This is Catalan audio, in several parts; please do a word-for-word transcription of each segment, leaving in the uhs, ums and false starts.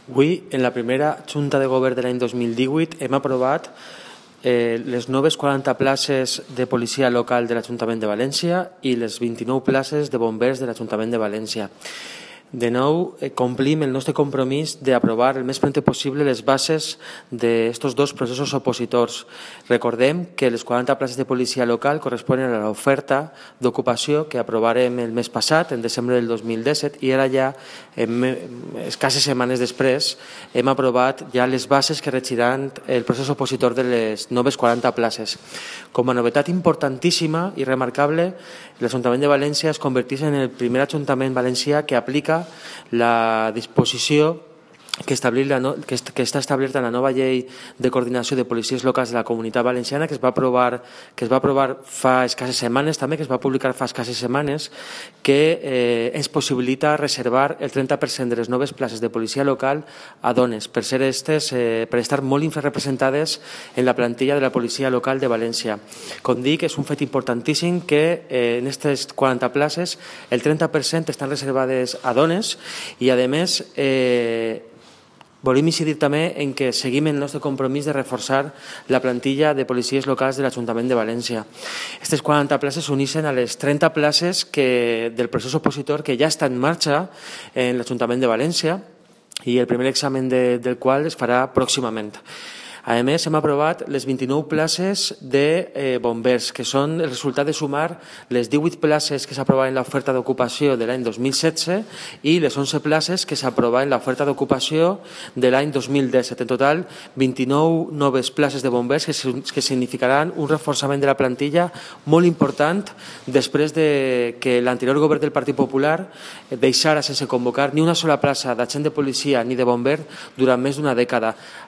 Avui, en la primera Junta de Govern de l'any dos mil divuit, hem aprovat eh, les noves quaranta places de policia local de l'Ajuntament de València i les vint-i-nou places de bombers de l'Ajuntament de València. De nou, eh, complim el nostre compromís d'aprovar el més prompte possible les bases d'estos dos processos opositors. Recordem que les quaranta places de policia local corresponen a l'oferta d'ocupació que aprovarem el mes passat, en desembre del dos mil disset, i ara ja, en escasses setmanes després, hem aprovat ja les bases que regiran el procés opositor de les noves quaranta places. Com a novetat importantíssima i remarcable, l'Ajuntament de València es converteix en el primer ajuntament valencià que aplica la disposició que, la no, que, que està establerta en la nova llei de coordinació de policies locals de la Comunitat Valenciana, que es va aprovar, que es va aprovar fa escasses setmanes, també que es va publicar fa escasses setmanes, que eh, ens possibilita reservar el trenta per cent de les noves places de policia local a dones, per ser estes, eh, per estar molt infrarrepresentades en la plantilla de la policia local de València. Com dic, és un fet importantíssim que eh, en aquestes quaranta places el trenta per cent estan reservades a dones i, a més, eh, volem incidir també en que seguim el nostre compromís de reforçar la plantilla de policies locals de l'Ajuntament de València. Aquestes quaranta places s'uneixen a les trenta places que, del procés opositor que ja està en marxa en l'Ajuntament de València i el primer examen de, del qual es farà pròximament. A més, hem aprovat les vint-i-nou places de eh, bombers, que són el resultat de sumar les divuit places que s'aprovaven en l'oferta d'ocupació de l'any dos mil setze i les onze places que s'aprovaven en l'oferta d'ocupació de l'any dos mil disset. En total, vint-i-nou noves places de bombers que, que significaran un reforçament de la plantilla molt important després de que l'anterior govern del Partit Popular deixara sense convocar ni una sola plaça d'agent de policia ni de bomber durant més d'una dècada.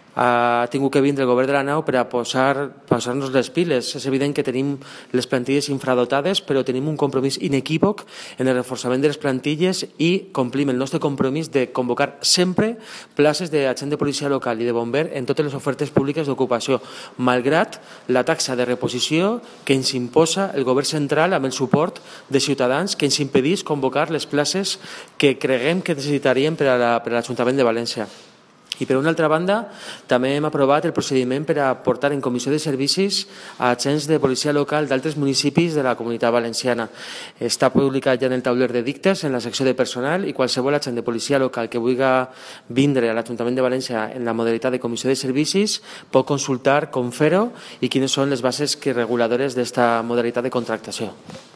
Ha tingut que vindre el govern de la nau per a posar, posar-nos les piles. És evident que tenim les plantilles infradotades, però tenim un compromís inequívoc en el reforçament de les plantilles i complim el nostre compromís de convocar sempre places d'agent de policia local i de bomber en totes les ofertes públiques d'ocupació, malgrat la taxa de reposició que ens imposa el govern central amb el suport de Ciutadans, que ens impedís convocar les places que creguem que necessitaríem per a l'Ajuntament de València. I per una altra banda, també hem aprovat el procediment per a portar en comissió de servicis a agents de policia local d'altres municipis de la Comunitat Valenciana. Està publicat ja en el tauler de dictes, en la secció de personal, i qualsevol agent de policia local que vulgui vindre a l'Ajuntament de València en la modalitat de comissió de servicis pot consultar com fer-ho i quines són les bases reguladores d'esta modalitat de contractació.